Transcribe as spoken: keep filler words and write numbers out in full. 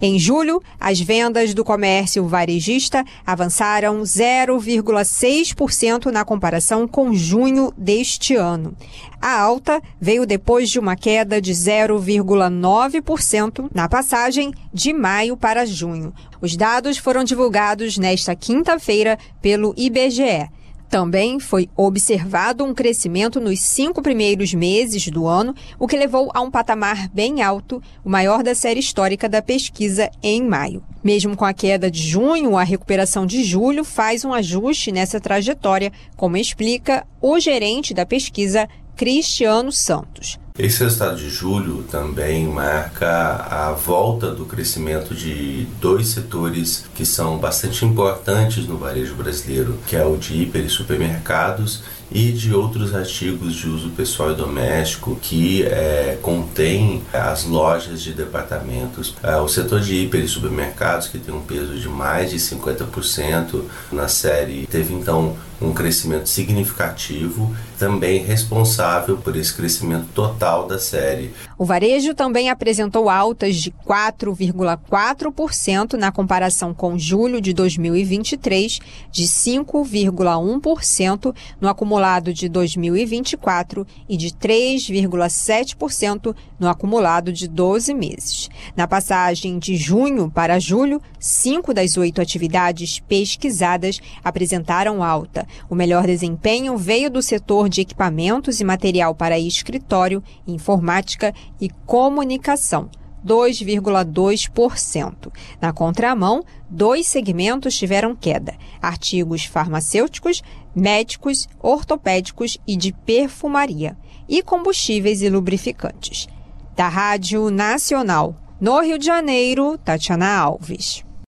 Em julho, as vendas do comércio varejista avançaram zero vírgula seis por cento na comparação com junho deste ano. A alta veio depois de uma queda de zero vírgula nove por cento na passagem de maio para junho. Os dados foram divulgados nesta quinta-feira pelo I B G E. Também foi observado um crescimento nos cinco primeiros meses do ano, o que levou a um patamar bem alto, o maior da série histórica da pesquisa em maio. Mesmo com a queda de junho, a recuperação de julho faz um ajuste nessa trajetória, como explica o gerente da pesquisa, Cristiano Santos. Esse resultado de julho também marca a volta do crescimento de dois setores que são bastante importantes no varejo brasileiro, que é o de hiper e supermercados e de outros artigos de uso pessoal e doméstico que é, contém as lojas de departamentos. É, o setor de hiper e supermercados, que tem um peso de mais de cinquenta por cento na série, teve então um crescimento significativo, também responsável por esse crescimento total da série. O varejo também apresentou altas de quatro vírgula quatro por cento na comparação com julho de dois mil e vinte e três, de cinco vírgula um por cento no acumulado de dois mil e vinte e quatro e de três vírgula sete por cento no acumulado de doze meses. Na passagem de junho para julho, cinco das oito atividades pesquisadas apresentaram alta. O melhor desempenho veio do setor de equipamentos e material para escritório, informática e comunicação, dois vírgula dois por cento. Na contramão, dois segmentos tiveram queda: artigos farmacêuticos, médicos, ortopédicos e de perfumaria, e combustíveis e lubrificantes. Da Rádio Nacional, no Rio de Janeiro, Tatiana Alves.